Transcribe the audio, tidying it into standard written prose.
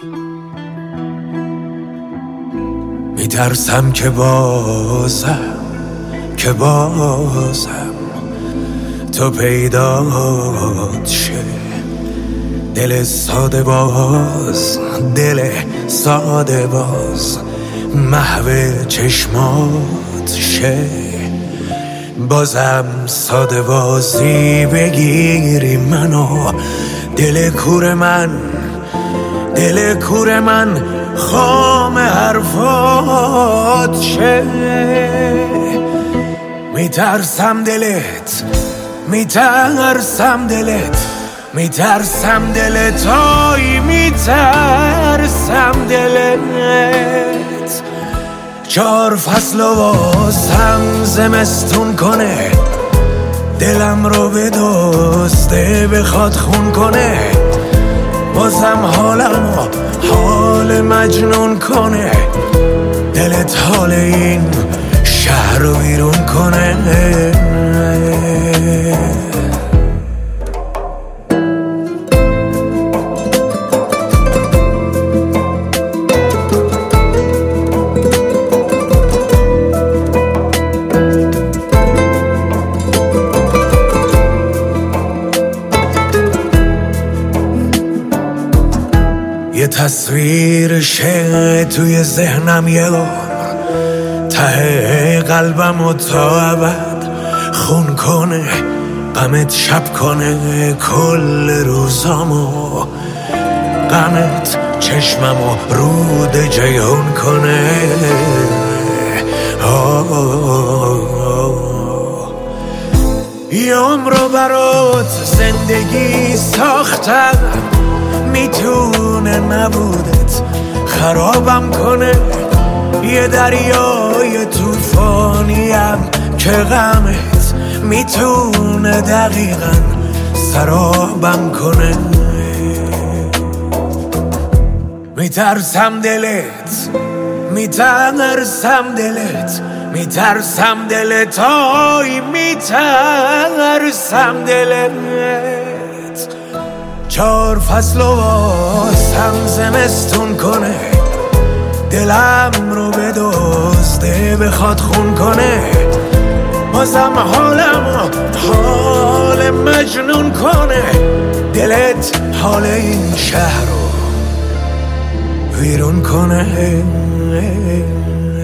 میترسم که بازم تو پیدات شه. دل ساده باز محو چشمات شه. بازم ساده بازی بگیری منو، دل کور من خام حرفات شه. میترسم دلت آی میترسم دلت. 4 فصل و واسم زمستون کنه، دلم رو بدزده بخواد خون کنه. بازم حالمو حال مجنون کنه، دلت حال این شهر رو بیرون کنه. یه تصویر شه توی ذهنم یه عمر، ته قلبم و تا ابد خون کنه. غمت شب کنه کل روزامو، غمت چشممو رود جیهون کنه. یه عمرو برات زندگی ساختم، میتونه نبودت خرابم کنه. یه دریای طوفانیم که غمت میتونه دقیقاً سرابم کنه. میترسم دلت آی میترسم دلت. 4 فصل و واسم زمستون کنه، دلم رو بدزده بخواد خون کنه. بازم حالم حال مجنون کنه، دلت حال این شهر رو ویرون کنه.